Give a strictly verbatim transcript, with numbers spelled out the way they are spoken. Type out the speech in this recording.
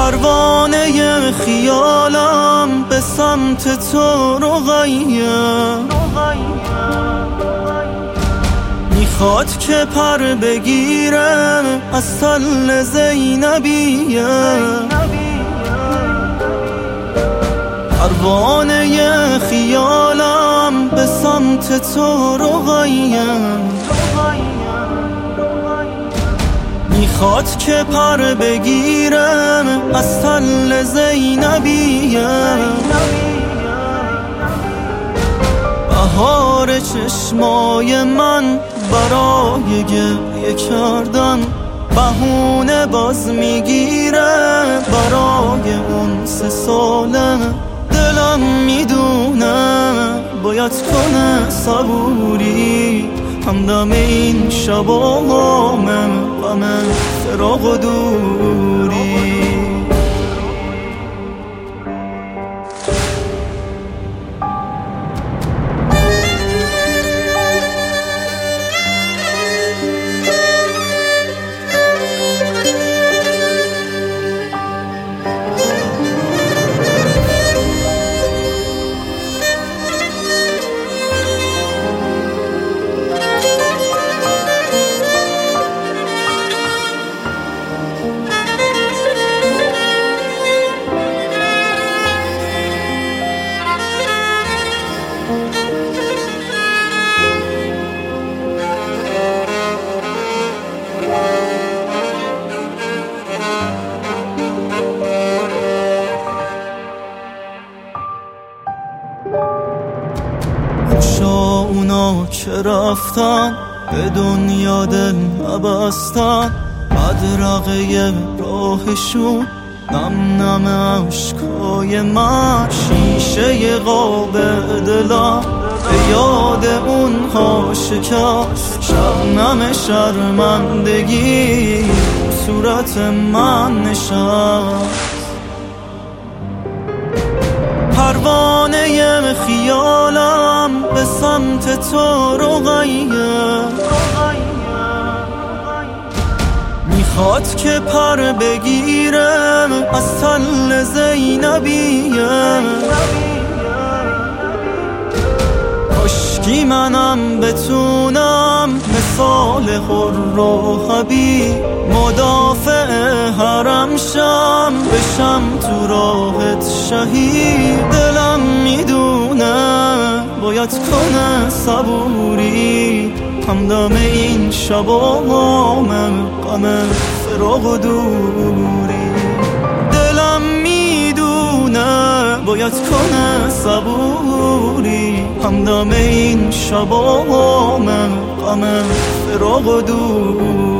پروانه خیالم به سمت تو رقیه، میخواد که پر بگیره از تل زینبیه. پروانه خیالم به سمت تو رقیه، میخواد که پر بگیره از تل زینبیه. بهار چشمای من برای گریه کردن بهونه باز میگیره برای اون سه ساله. دلم میدونه باید کنه صبوری همدم این شبا غم غم فراق و دوری. خوشا اونا که رفتن به دنیا دل نبستن، بدرقه راهشون نم نم عشقای من. شیشه قاب دلم به یاد اونها شکست، شبنم شرمندگی صورت من نشست. پروانه خیالم به سمت تو رقیه، میخواد که پر بگیره از تل زینبیه. کاشکی منم بتونم مثال حر و حبیب مدافع حرم شم، بشم تو راحت شهید. دلم میدونه باید کنه صبوری همدم این شبا غم غم فراق و دوری. دلم میدونه باید کنه صبوری همدم این شبا غم غم فراق و دوری.